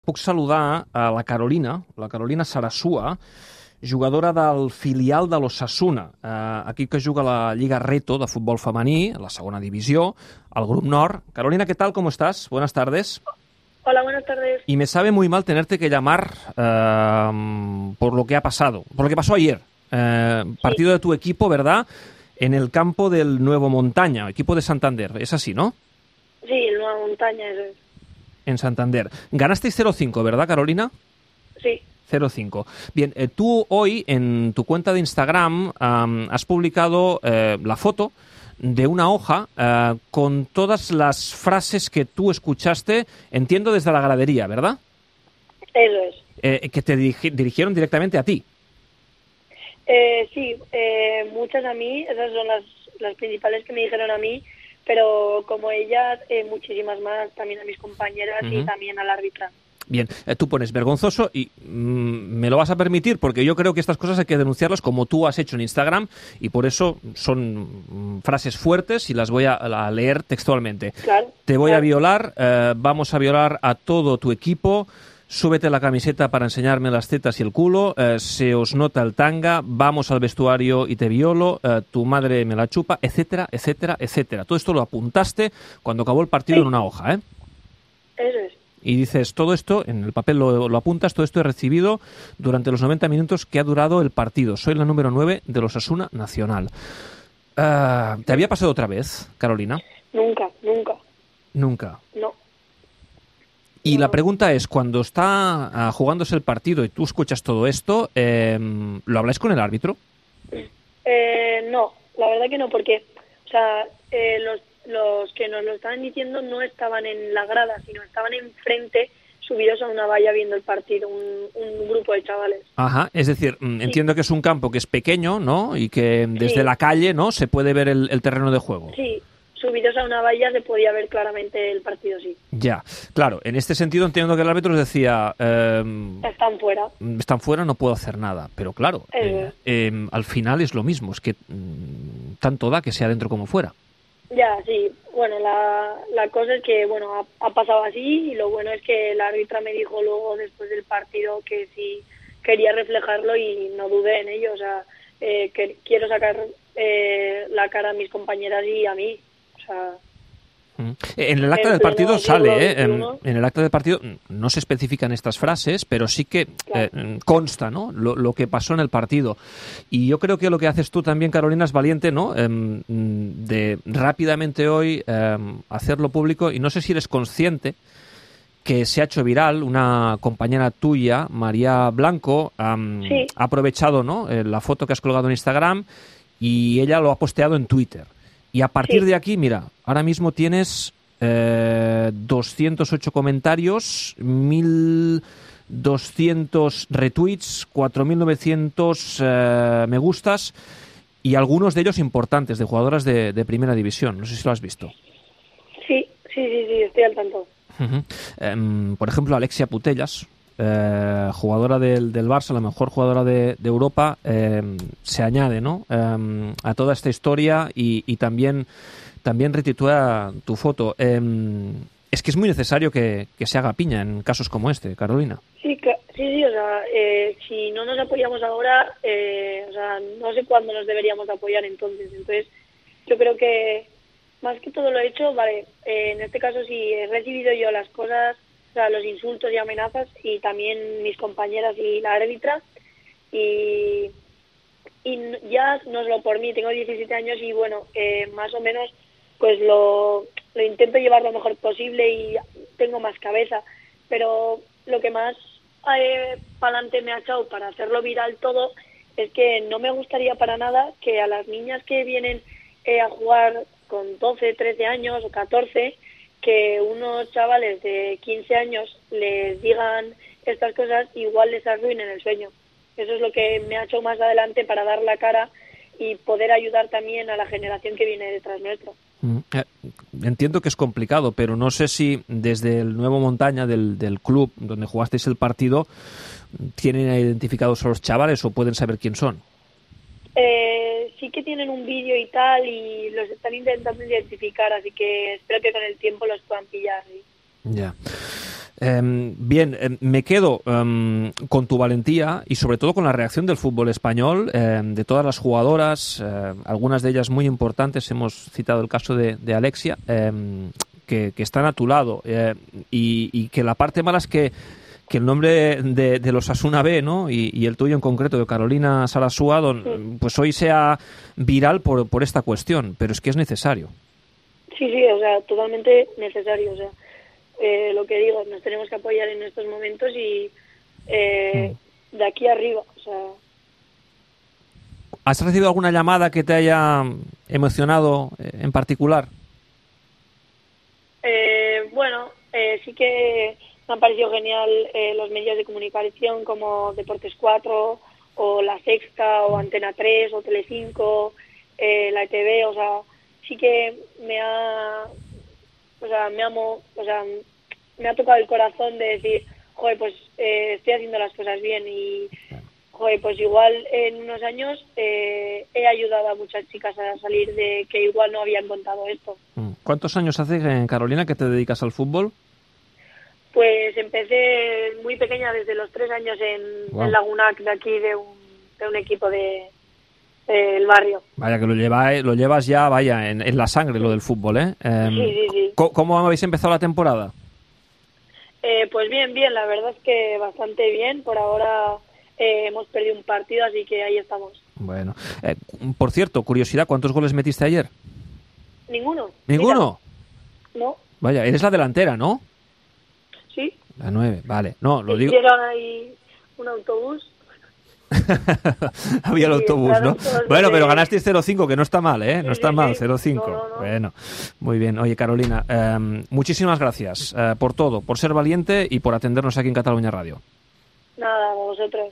Puc saludar a la Carolina Sarasua, jugadora del filial de l'Osasuna, equip que juga a la Lliga Reto de futbol femení, a la segona divisió, al Grup Nord. Carolina, ¿qué tal? ¿Cómo estás? Buenas tardes. Hola, buenas tardes. Y me sabe muy mal tenerte que llamar por lo que ha pasado, por lo que pasó ayer. Partido de tu equipo, ¿verdad? En el campo del Nuevo Montaña, equipo de Santander. Es así, ¿no? Sí, el Nueva Montaña, eso es. En Santander. Ganasteis 0-5, ¿verdad, Carolina? Sí. 0-5. Bien, tú hoy en tu cuenta de Instagram has publicado la foto de una hoja con todas las frases que tú escuchaste, entiendo, desde la gradería, ¿verdad? Eso es. Que te dirigieron directamente a ti. Sí, muchas a mí, esas son las principales que me dijeron a mí, pero como ellas, muchísimas más, también a mis compañeras y también al árbitra. Bien, tú pones vergonzoso y me lo vas a permitir porque yo creo que estas cosas hay que denunciarlas como tú has hecho en Instagram y por eso son frases fuertes y las voy a leer textualmente. Claro, Te voy a violar, vamos a violar a todo tu equipo, súbete la camiseta para enseñarme las tetas y el culo, se os nota el tanga, vamos al vestuario y te violo, tu madre me la chupa, etcétera, etcétera, etcétera. Todo esto lo apuntaste cuando acabó el partido en una hoja, ¿eh? Eso es. Y dices, todo esto, en el papel lo apuntas, todo esto he recibido durante los 90 minutos que ha durado el partido. Soy la número 9 de los Osasuna Nacional. ¿Te había pasado otra vez, Carolina? Nunca. Nunca. No. Y No. la pregunta es, cuando está jugándose el partido y tú escuchas todo esto, ¿lo habláis con el árbitro? No, la verdad que no, porque los que nos lo estaban diciendo no estaban en la grada, sino estaban enfrente, subidos a una valla viendo el partido, un grupo de chavales. Ajá, es decir, entiendo que es un campo que es pequeño, ¿no? Y que desde la calle, ¿no? Se puede ver el terreno de juego. Sí, subidos a una valla se podía ver claramente el partido, sí. Ya, claro, en este sentido entiendo que el árbitro les decía... Están fuera. Están fuera, no puedo hacer nada. Pero claro, al final es lo mismo, es que tanto da que sea dentro como fuera. Ya, sí. Bueno, la cosa es que, bueno, ha pasado así y lo bueno es que la árbitra me dijo luego, después del partido, que sí quería reflejarlo y no dudé en ello. O sea, que quiero sacar la cara a mis compañeras y a mí. O sea... En el acta del partido sale, en el acta del partido no se especifican estas frases, pero sí que consta, ¿no? Lo que pasó en el partido. Y yo creo que lo que haces tú también, Carolina, es valiente, ¿no? De rápidamente hoy hacerlo público, y no sé si eres consciente que se ha hecho viral. Una compañera tuya, María Blanco, ha aprovechado, ¿no? La foto que has colgado en Instagram y ella lo ha posteado en Twitter. Y a partir de aquí, mira, ahora mismo tienes 208 comentarios, 1.200 retweets, 4.900 me gustas y algunos de ellos importantes, de jugadoras de primera división. No sé si lo has visto. Sí, estoy al tanto. Por ejemplo, Alexia Putellas, jugadora del Barça, la mejor jugadora de Europa, se añade, ¿no? A toda esta historia y también retitúa tu foto. Es que es muy necesario que se haga piña en casos como este, Carolina. Sí, o sea, si no nos apoyamos ahora, o sea, no sé cuándo nos deberíamos apoyar entonces. Entonces, yo creo que más que todo lo he hecho, vale, en este caso sí he recibido yo las cosas, o sea, los insultos y amenazas, y también mis compañeras y la árbitra, y ya no solo por mí, tengo 17 años y bueno, más o menos pues lo intento llevar lo mejor posible y tengo más cabeza, pero lo que más para adelante me ha echado para hacerlo viral todo es que no me gustaría para nada que a las niñas que vienen a jugar con 12, 13 años o 14, que unos chavales de 15 años les digan estas cosas, igual les arruinen el sueño. Eso es lo que me ha hecho más adelante para dar la cara y poder ayudar también a la generación que viene detrás nuestro. Entiendo que es complicado, pero no sé si desde el Nuevo Montaña, del club donde jugasteis el partido, tienen identificados a los chavales o pueden saber quién son. Sí que tienen un vídeo y tal y los están intentando identificar, así que espero que con el tiempo los puedan pillar. ¿Sí? Ya. Bien, me quedo con tu valentía y sobre todo con la reacción del fútbol español, de todas las jugadoras, algunas de ellas muy importantes. Hemos citado el caso de Alexia, que están a tu lado, y que la parte mala es que el nombre de los Osasuna B, ¿no? y el tuyo en concreto, de Carolina Sarasúa, pues hoy sea viral por esta cuestión, pero es que es necesario. Sí, o sea, totalmente necesario, o sea, lo que digo, nos tenemos que apoyar en estos momentos y de aquí arriba, o sea. ¿Has recibido alguna llamada que te haya emocionado en particular? Bueno, sí que me han parecido genial los medios de comunicación como Deportes 4 o La Sexta o Antena 3 o Telecinco, la ETV, o sea, sí que me ha tocado el corazón de decir, joder, pues estoy haciendo las cosas bien y, joder, pues igual en unos años he ayudado a muchas chicas a salir de que igual no habían contado esto. ¿Cuántos años hace, Carolina, que te dedicas al fútbol? Pues empecé muy pequeña, desde los 3 años en Lagunac, de aquí, de un equipo del barrio. Vaya, que lo llevas ya, vaya, en la sangre, lo del fútbol, ¿eh? Sí. ¿Cómo habéis empezado la temporada? Pues bien, la verdad es que bastante bien. Por ahora hemos perdido un partido, así que ahí estamos. Bueno, por cierto, curiosidad, ¿cuántos goles metiste ayer? Ninguno. ¿Ninguno? Mira. No. Vaya, eres la delantera, ¿no? Sí. La 9, vale. No, lo digo. Hicieron ahí un autobús. Había el autobús, ¿no? Bueno, pero ganasteis 0-5, que no está mal, ¿eh? No está mal, 0-5. No. Bueno, muy bien. Oye, Carolina, muchísimas gracias por todo, por ser valiente y por atendernos aquí en Cataluña Radio. Nada, a vosotros.